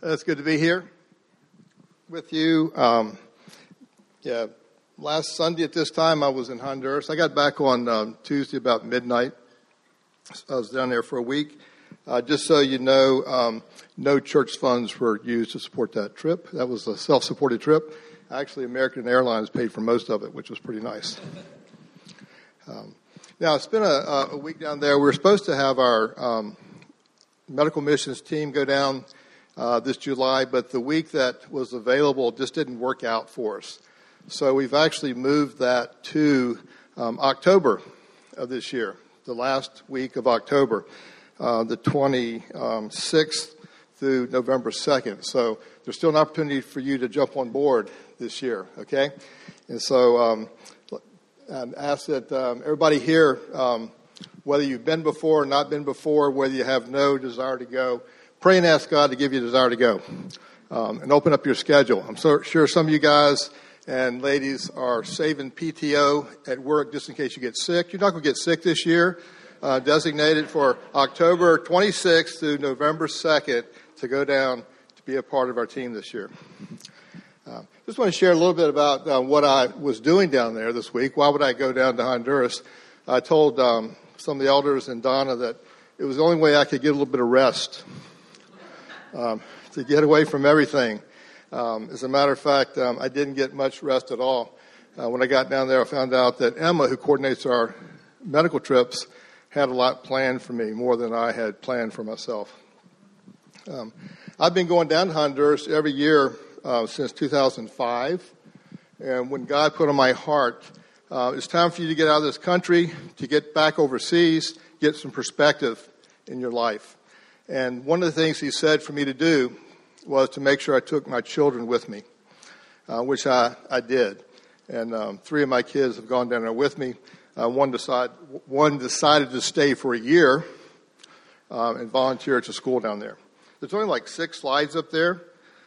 It's good to be here with you. Last Sunday at this time I was in Honduras. I got back on Tuesday about midnight. I was down there for a week. Just so you know, no church funds were used to support that trip. That was a self-supported trip. Actually, American Airlines paid for most of it, which was pretty nice. Now, it's been a week down there. We were supposed to have our medical missions team go down this July, but the week that was available just didn't work out for us. So we've actually moved that to October of this year, the last week of October, the 26th through November 2nd. So there's still an opportunity for you to jump on board this year, okay? And so I ask that everybody here, whether you've been before or not been before, whether you have no desire to go, pray and ask God to give you a desire to go and open up your schedule. I'm so sure some of you guys and ladies are saving PTO at work just in case you get sick. You're not going to get sick this year. Designated for October 26th through November 2nd to go down to be a part of our team this year. Just want to share a little bit about what I was doing down there this week. Why would I go down to Honduras? I told some of the elders and Donna that it was the only way I could get a little bit of rest, to get away from everything. As a matter of fact, I didn't get much rest at all. When I got down there, I found out that Emma, who coordinates our medical trips, had a lot planned for me, more than I had planned for myself. I've been going down to Honduras every year since 2005. And when God put on my heart, it's time for you to get out of this country, to get back overseas, get some perspective in your life. And one of the things he said for me to do was to make sure I took my children with me, which I did. And 3 of my kids have gone down there with me. One decided to stay for a year and volunteer at the school down there. There's only like 6 slides up there.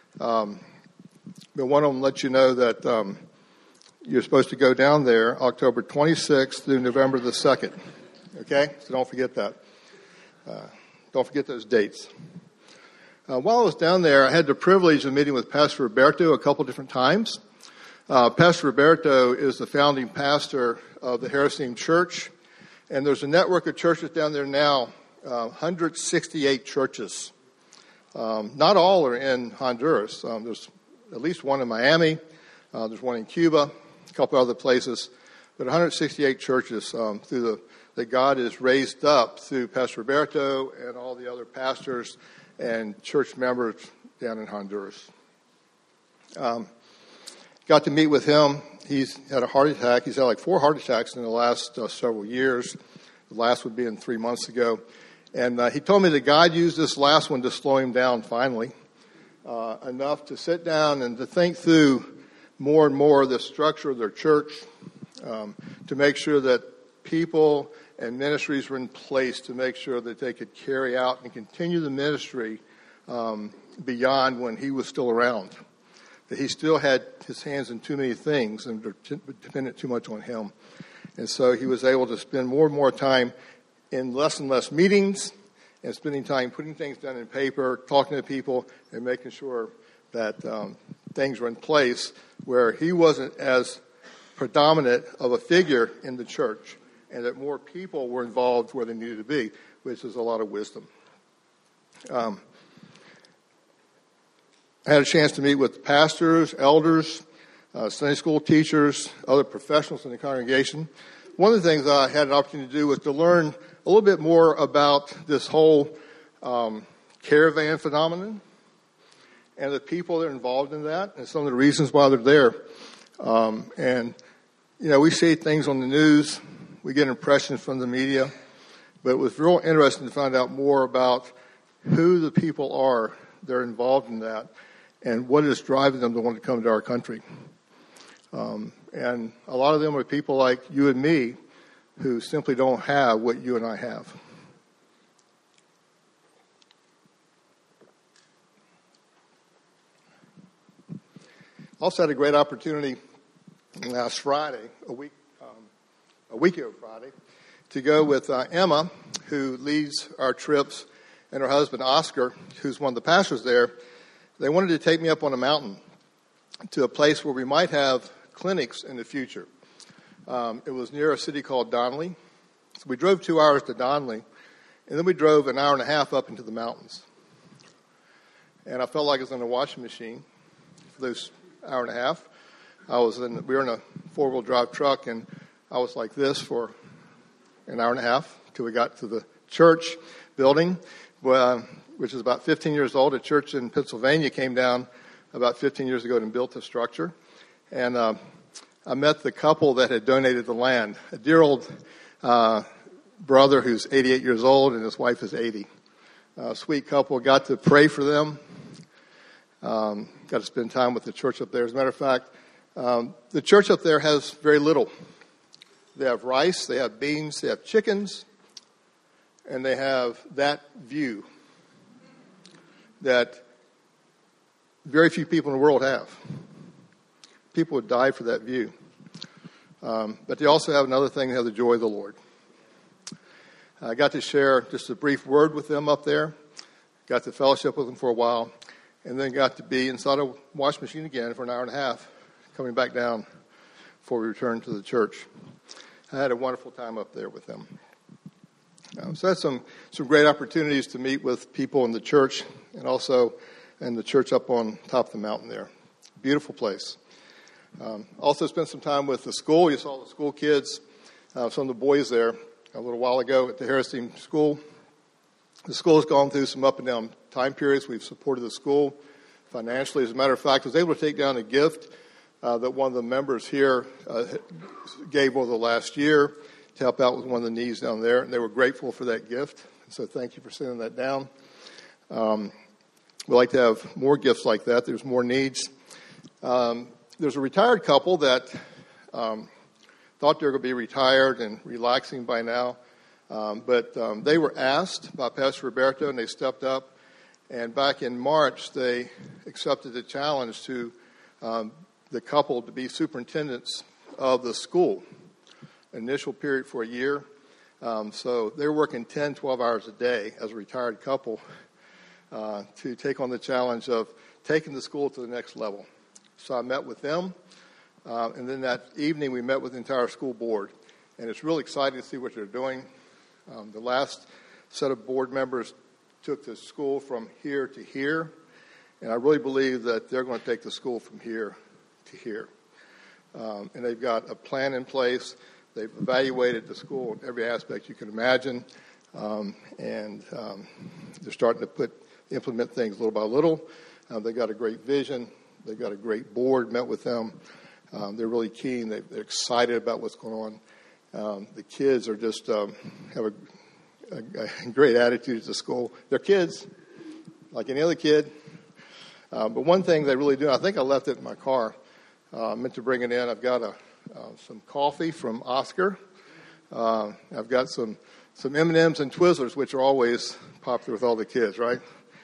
But one of them lets you know that you're supposed to go down there October 26th through November the 2nd. Okay? So don't forget that. Don't forget those dates. While I was down there, I had the privilege of meeting with Pastor Roberto a couple different times. Pastor Roberto is the founding pastor of the Harris-Team Church, and there's a network of churches down there now, 168 churches. Not all are in Honduras. There's at least one in Miami. There's one in Cuba, a couple other places, but 168 churches that God has raised up through Pastor Roberto and all the other pastors and church members down in Honduras. Got to meet with him. He's had a heart attack. He's had like 4 heart attacks in the last several years. The last would be 3 months ago. And he told me that God used this last one to slow him down finally, enough to sit down and to think through more and more the structure of their church, to make sure that people and ministries were in place to make sure that they could carry out and continue the ministry beyond when he was still around. That he still had his hands in too many things and depended too much on him. And so he was able to spend more and more time in less and less meetings and spending time putting things down in paper, talking to people, and making sure that things were in place where he wasn't as predominant of a figure in the church and that more people were involved where they needed to be, which is a lot of wisdom. I had a chance to meet with pastors, elders, Sunday school teachers, other professionals in the congregation. One of the things I had an opportunity to do was to learn a little bit more about this whole caravan phenomenon and the people that are involved in that and some of the reasons why they're there. And, you know, we see things on the news. We get impressions from the media. But it was real interesting to find out more about who the people are that are involved in that and what is driving them to want to come to our country. And a lot of them are people like you and me who simply don't have what you and I have. Also had a great opportunity last Friday, a week ago Friday, to go with Emma, who leads our trips, and her husband Oscar, who's one of the pastors there, They wanted to take me up on a mountain to a place where we might have clinics in the future. It was near a city called Donnelly. So we drove 2 hours to Donnelly, and then we drove an hour and a half up into the mountains. And I felt like I was in a washing machine for those hour and a half. We were in a four-wheel drive truck, and I was like this for an hour and a half till we got to the church building, which is about 15 years old. A church in Pennsylvania came down about 15 years ago and built the structure. And I met the couple that had donated the land, a dear old brother who's 88 years old, and his wife is 80. Sweet couple. Got to pray for them. Got to spend time with the church up there. As a matter of fact, the church up there has very little. They have rice, they have beans, they have chickens, and they have that view that very few people in the world have. People would die for that view. But they also have another thing, they have the joy of the Lord. I got to share just a brief word with them up there, got to fellowship with them for a while, and then got to be inside a washing machine again for an hour and a half, coming back down before we returned to the church. I had a wonderful time up there with them. So I had some great opportunities to meet with people in the church and also in the church up on top of the mountain there. Beautiful place. Also spent some time with the school. You saw the school kids, some of the boys there a little while ago at the Harris-Team School. The school has gone through some up and down time periods. We've supported the school financially. As a matter of fact, I was able to take down a gift that one of the members here gave over the last year to help out with one of the needs down there. And they were grateful for that gift. So thank you for sending that down. We like to have more gifts like that. There's more needs. There's a retired couple that thought they were going to be retired and relaxing by now. But they were asked by Pastor Roberto, and they stepped up. And back in March, they accepted the challenge to the couple to be superintendents of the school. Initial period for a year. So they were working 10, 12 hours a day as a retired couple to take on the challenge of taking the school to the next level. So I met with them. And then that evening, we met with the entire school board. And it's really exciting to see what they're doing. The last set of board members took the school from here to here. And I really believe that they're going to take the school from here to here. And they've got a plan in place. They've evaluated the school in every aspect you can imagine. And they're starting to implement things little by little. They've got a great vision. They've got a great board, met with them. They're really keen. They're excited about what's going on. The kids are just have a great attitude at the school. They're kids, like any other kid. But one thing they really do, I think I left it in my car. I meant to bring it in. I've got some coffee from Oscar. I've got some M&Ms and Twizzlers, which are always popular with all the kids, right?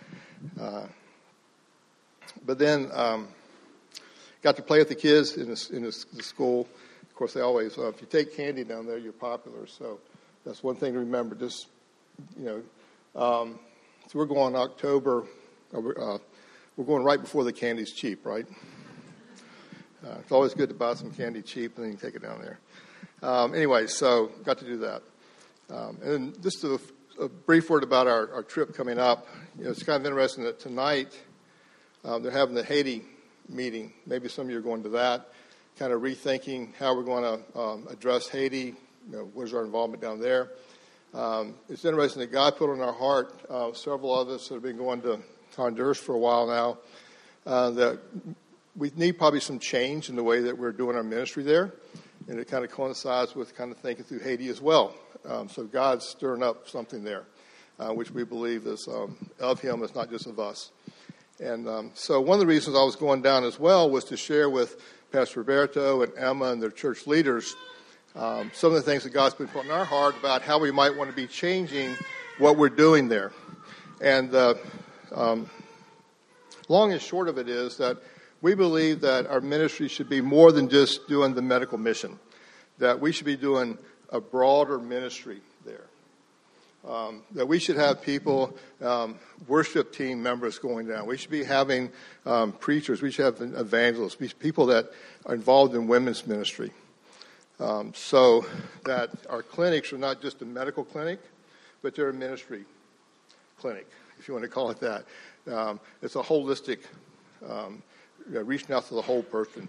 But then got to play with the kids in the school. Of course, they always, if you take candy down there, you're popular. So that's one thing to remember. Just, so we're going October. We're going right before the candy's cheap, right? It's always good to buy some candy cheap, and then you take it down there. Anyway, so got to do that. And just a brief word about our trip coming up. It's kind of interesting that tonight they're having the Haiti meeting. Maybe some of you are going to that, kind of rethinking how we're going to address Haiti. Where's our involvement down there? It's interesting that God put on our heart, several of us that have been going to Honduras for a while now, that we need probably some change in the way that we're doing our ministry there. And it kind of coincides with kind of thinking through Haiti as well. So God's stirring up something there, which we believe is of Him. It's not just of us. And so one of the reasons I was going down as well was to share with Pastor Roberto and Emma and their church leaders some of the things that God's been putting in our heart about how we might want to be changing what we're doing there. And long and short of it is that we believe that our ministry should be more than just doing the medical mission, that we should be doing a broader ministry there. that we should have people, worship team members going down. We should be having preachers. We should have evangelists, people that are involved in women's ministry. So that our clinics are not just a medical clinic, but they're a ministry clinic, if you want to call it that. It's a holistic, reaching out to the whole person.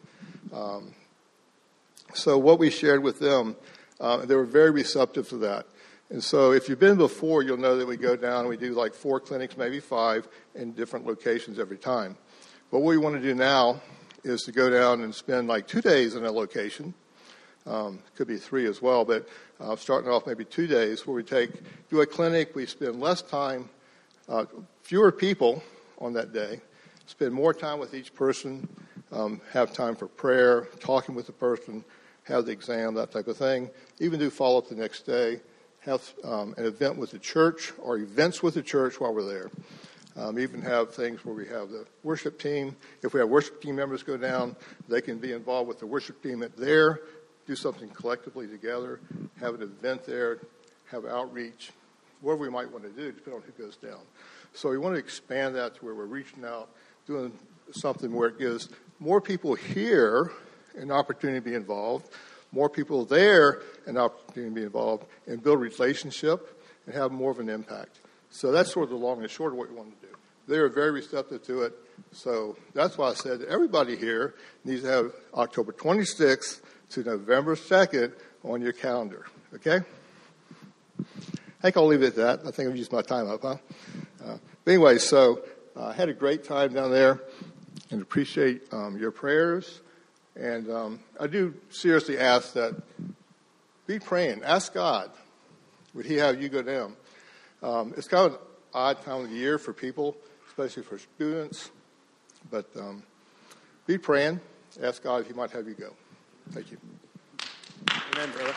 So what we shared with them, they were very receptive to that. And so if you've been before, you'll know that we go down and we do like 4 clinics, maybe 5, in different locations every time. But what we want to do now is to go down and spend like 2 days in a location. Could be 3 as well, but starting off maybe 2 days where we do a clinic, we spend less time, fewer people on that day, spend more time with each person, have time for prayer, talking with the person, have the exam, that type of thing, even do follow-up the next day, have an event with the church or events with the church while we're there. Even have things where we have the worship team. If we have worship team members go down, they can be involved with the worship team there, do something collectively together, have an event there, have outreach, whatever we might want to do, depending on who goes down. So we want to expand that to where we're reaching out, doing something where it gives more people here an opportunity to be involved, more people there an opportunity to be involved, and build relationship and have more of an impact. So that's sort of the long and short of what we want to do. They are very receptive to it. So that's why I said everybody here needs to have October 26th to November 2nd on your calendar. Okay? I think I'll leave it at that. I think I've used my time up, huh? But anyway, so I had a great time down there and appreciate your prayers. And I do seriously ask that be praying. Ask God, would he have you go down? It's kind of an odd time of the year for people, especially for students. But be praying. Ask God if he might have you go. Thank you. Amen, brother.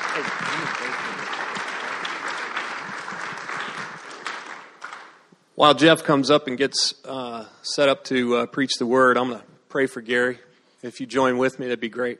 While Jeff comes up and gets set up to preach the word, I'm going to pray for Gary. If you join with me, that'd be great.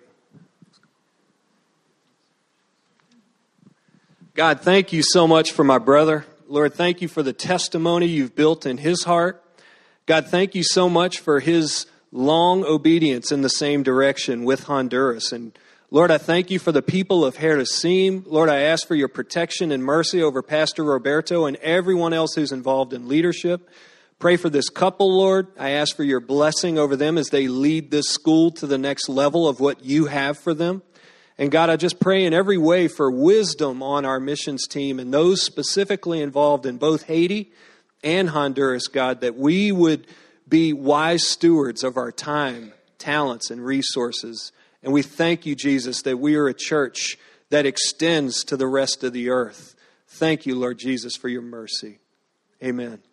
God, thank you so much for my brother. Lord, thank you for the testimony you've built in his heart. God, thank you so much for his long obedience in the same direction with Honduras. And Lord, I thank you for the people of Herresim. Lord, I ask for your protection and mercy over Pastor Roberto and everyone else who's involved in leadership. Pray for this couple, Lord. I ask for your blessing over them as they lead this school to the next level of what you have for them. And God, I just pray in every way for wisdom on our missions team and those specifically involved in both Haiti and Honduras, God, that we would be wise stewards of our time, talents, and resources. And we thank you, Jesus, that we are a church that extends to the rest of the earth. Thank you, Lord Jesus, for your mercy. Amen.